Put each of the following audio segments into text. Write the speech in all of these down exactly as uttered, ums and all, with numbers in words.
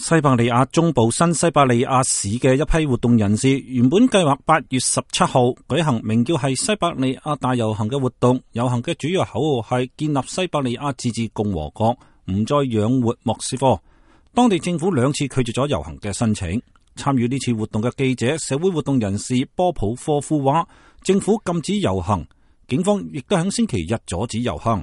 西伯利亞中部新西伯利亞市嘅一批活動人士原本計劃八月十七號舉行名叫係西伯利亞大遊行嘅活動，遊行嘅主要口號係建立西伯利亞自治共和國，唔再養活莫斯科。當地政府兩次拒絕咗遊行嘅申請。參與呢次活動嘅記者、社會活動人士波普科夫話，政府禁止遊行，警方亦都喺星期日阻止遊行。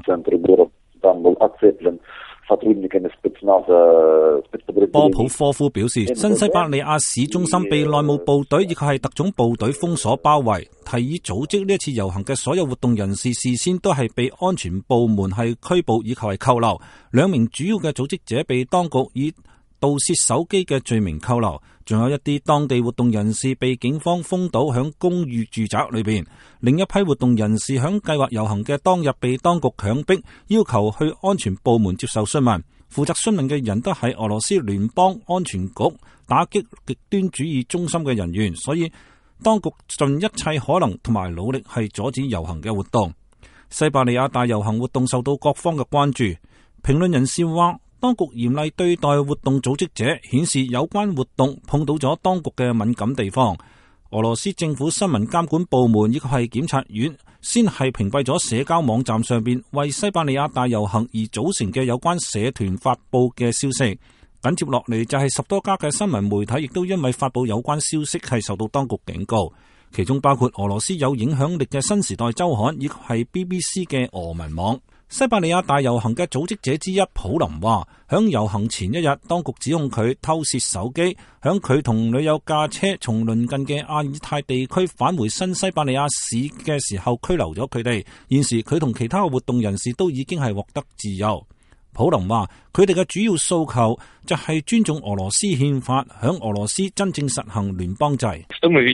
波普科夫表示，新西伯利亞市中心被內務部隊以及係特種部隊封鎖包圍，提議組織呢一次遊行嘅所有活動人士事先都係被安全部門係拘捕以及係扣留。兩名主要嘅組織者被當局以盜竊手機嘅罪名扣留，仲有一啲當地活動人士被警方封堵響公寓住宅裏邊。另一批活動人士響計劃遊行嘅當日被當局強迫要求去安全部門接受詢問。負責詢問嘅人都係俄羅斯聯邦安全局打擊極端主義中心嘅人員，所以當局盡一切可能同埋努力係阻止遊行嘅活動。西伯利亞大遊行活動受到各方嘅關注，評論人士話，當局嚴厲對待活動組織者，顯示有關活動碰到咗當局嘅敏感地方。俄羅斯政府新聞監管部門亦係檢察院先係屏蔽咗社交網站上邊為西伯利亞大遊行而組成嘅有關社團發佈嘅消息。緊接落嚟就係十多家嘅新聞媒體亦都因為發佈有關消息係受到當局警告，其中包括俄羅斯有影響力嘅新時代周刊以及係 B B C 嘅俄文網。西伯利亞大遊行嘅組織者之一普林話，響遊行前一日，當局指控佢偷竊手機，響佢同女友駕車從鄰近嘅阿爾泰地區返回新西伯利亞市嘅時候拘留咗佢哋。現時佢同其他活動人士都已經係獲得自由。普林話，佢哋嘅主要訴求就係尊重俄羅斯憲法，響俄羅斯真正實行聯邦制。普林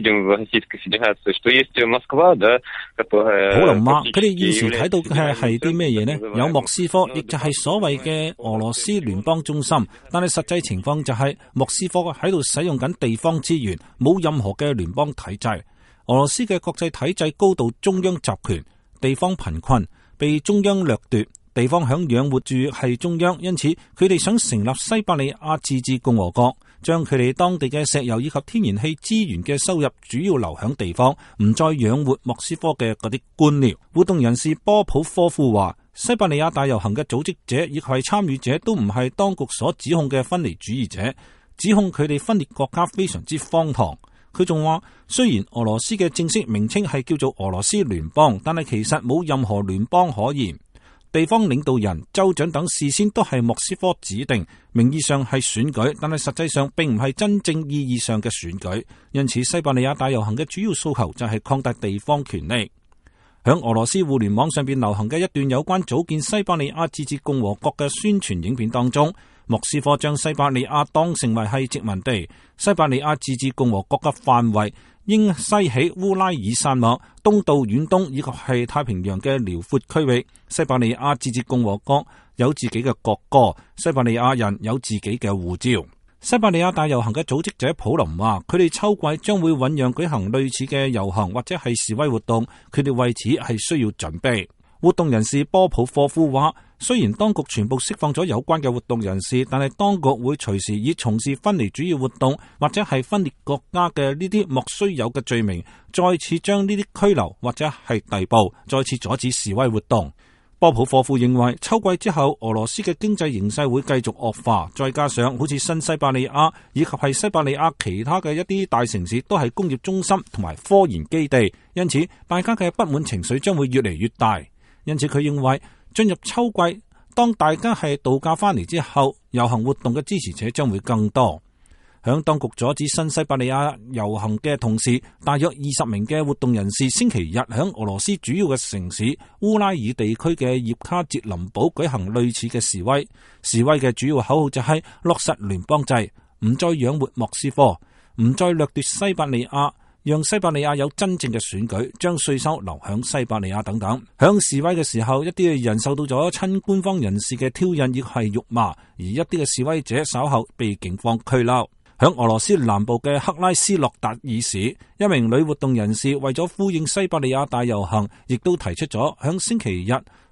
話，佢哋現時睇到嘅係啲咩嘢呢？有莫斯科，亦就係所謂嘅俄羅斯聯邦中心，但係實際情況就係莫斯科喺度使用緊地方資源，冇任何嘅聯邦體制。俄羅斯嘅國際體制高度中央集權，地方貧困，被中央掠奪。地方響養活住係中央，因此佢哋想成立西伯利亞自治共和國，將佢哋當地嘅石油以及天然氣資源嘅收入主要流響地方，唔再養活莫斯科嘅嗰啲官僚。活動人士波普科夫話，西伯利亞大遊行嘅組織者以及係參與者都唔係當局所指控嘅分離主義者，指控佢哋分裂國家非常之荒唐。佢仲話，雖然俄羅斯嘅正式名稱係叫做俄羅斯聯邦，但係其實冇任何聯邦可言。地方領導人、州長等事先都係莫斯科指定，名義上係選舉，但係實際上並唔係真正意義上嘅選舉。因此，西伯利亞大遊行嘅主要訴求就係擴大地方權力。響俄羅斯互聯網上邊流行嘅一段有關組建西伯利亞自治共和國嘅宣傳影片當中，莫斯科將西伯利亞當成為係殖民地。西伯利亞自治共和國嘅範圍應西起烏拉爾山脈，東到遠東以及係太平洋嘅遼闊區域。西伯利亞自治共和國有自己嘅國歌，西伯利亞人有自己嘅護照。西伯利亞大遊行嘅組織者普林話，佢哋秋季將會醞釀舉行類似嘅遊行或者係示威活動，佢哋為此係需要準備。活動人士波普科夫話，雖然當局全部釋放咗有關嘅活動人士，但係當局會隨時以從事分離主義活動或者係分裂國家嘅呢啲莫須有嘅罪名，再次將呢啲拘留或者係逮捕，再次阻止示威活動。波普科夫認為，秋季之後俄羅斯嘅經濟形勢會繼續惡化，再加上好似新西伯利亞以及係西伯利亞其他嘅一啲大城市都係工業中心同埋科研基地，因此大家嘅不滿情緒將會越嚟越大。因此佢認為進入秋季，當大家係度假翻嚟之後，遊行活動嘅支持者將會更多。響當局阻止新西伯利亞遊行嘅同時，大約二十名嘅活動人士星期日響俄羅斯主要嘅城市烏拉爾地區嘅葉卡捷林堡舉行類似嘅示威。示威嘅主要口號就係落實聯邦制，唔再養活莫斯科，唔再掠奪西伯利亞，讓西伯利亞有真正嘅選舉，將稅收流向西伯利亞等等。響示威嘅時候，一啲嘅人受到咗親官方人士嘅挑釁，亦係辱罵，而一啲嘅示威者稍後被警方拘留。響俄羅斯南部嘅克拉斯諾達爾市，一名女活動人士為咗呼應西伯利亞大遊行，亦都提出咗響星期日響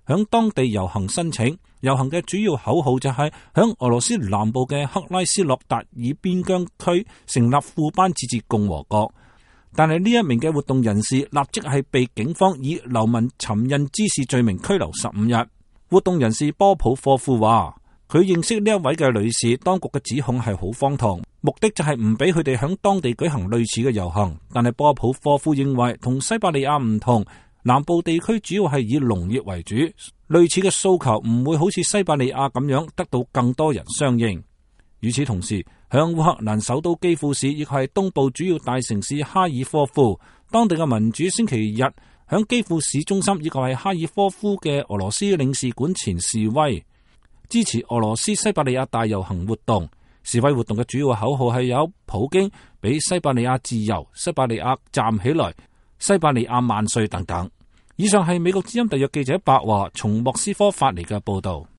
響當地遊行申請。遊行嘅主要口號就係響俄羅斯南部嘅克拉斯諾達爾邊疆區成立庫班自治共和國。但係呢一名嘅活動人士立即係被警方以流民尋釁滋事罪名拘留十五日。活動人士波普科夫話，佢認識呢一位嘅女士，當局嘅指控係好荒唐，目的就係唔俾佢哋響當地舉行類似嘅遊行。但係波普科夫認為同西伯利亞唔同，南部地區主要係以農業為主，類似嘅訴求唔會好似西伯利亞咁樣得到更多人相應。與此同時，響烏克蘭首都基輔市，亦係東部主要大城市哈爾科夫，當地嘅民主星期日響基輔市中心，以及係哈爾科夫嘅俄羅斯領事館前示威，支持俄羅斯西伯利亞大遊行活動。示威活動嘅主要口號係有普京俾西伯利亞自由、西伯利亞站起來、西伯利亞萬歲等等。以上係美國之音特約記者白華從莫斯科發嚟嘅報道。